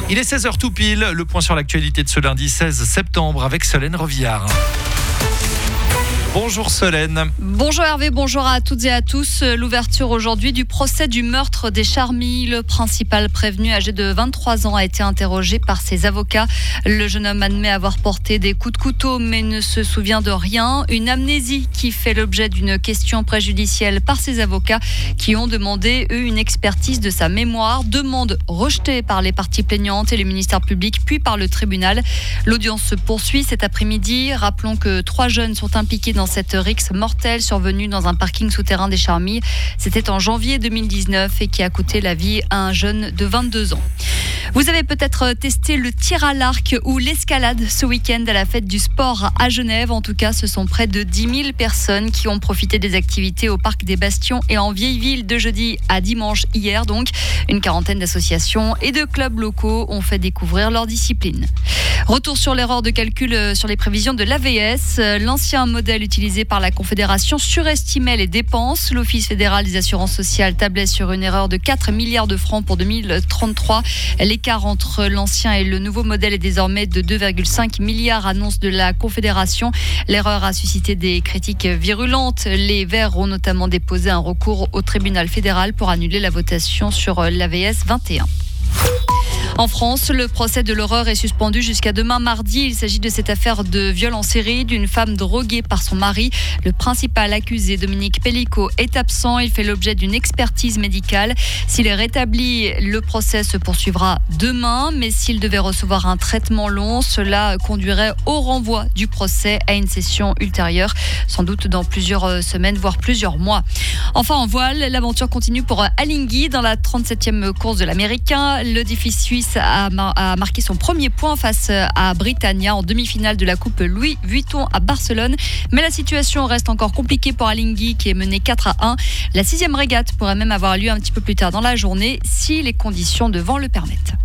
Il est 16h tout pile, le point sur l'actualité de ce lundi 16 septembre avec Solène Rovillard. Bonjour Solène. Bonjour Hervé, bonjour à toutes et à tous. L'ouverture aujourd'hui du procès du meurtre des Charmilles. Le principal prévenu, âgé de 23 ans, a été interrogé par ses avocats. Le jeune homme admet avoir porté des coups de couteau mais ne se souvient de rien. Une amnésie qui fait l'objet d'une question préjudicielle par ses avocats qui ont demandé, eux, une expertise de sa mémoire. Demande rejetée par les parties plaignantes et le ministère public, puis par le tribunal. L'audience se poursuit cet après-midi. Rappelons que 3 jeunes sont impliqués dans cette rixe mortelle survenue dans un parking souterrain des Charmilles. C'était en janvier 2019 et qui a coûté la vie à un jeune de 22 ans. Vous avez peut-être testé le tir à l'arc ou l'escalade ce week-end à la fête du sport à Genève. En tout cas, ce sont près de 10 000 personnes qui ont profité des activités au Parc des Bastions et en Vieille-Ville de jeudi à dimanche hier. Donc, une quarantaine d'associations et de clubs locaux ont fait découvrir leur discipline. Retour sur l'erreur de calcul sur les prévisions de l'AVS. L'ancien modèle utilisé par la Confédération surestimait les dépenses. L'Office fédéral des assurances sociales tablait sur une erreur de 4 milliards de francs pour 2033. L'écart entre l'ancien et le nouveau modèle est désormais de 2,5 milliards, annonce de la Confédération. L'erreur a suscité des critiques virulentes. Les Verts ont notamment déposé un recours au tribunal fédéral pour annuler la votation sur l'AVS 21. En France, le procès de l'horreur est suspendu jusqu'à demain mardi. Il s'agit de cette affaire de viol en série d'une femme droguée par son mari. Le principal accusé, Dominique Pellicot, est absent. Il fait l'objet d'une expertise médicale. S'il est rétabli, le procès se poursuivra demain. Mais s'il devait recevoir un traitement long, cela conduirait au renvoi du procès à une session ultérieure, sans doute dans plusieurs semaines, voire plusieurs mois. Enfin, en voile, l'aventure continue pour Alinghi dans la 37e course de l'Américain. Le défi suisse a marqué son premier point face à Britannia en demi-finale de la Coupe Louis Vuitton à Barcelone. Mais la situation reste encore compliquée pour Alinghi qui est mené 4-1. La 6e régate pourrait même avoir lieu un petit peu plus tard dans la journée si les conditions de vent le permettent.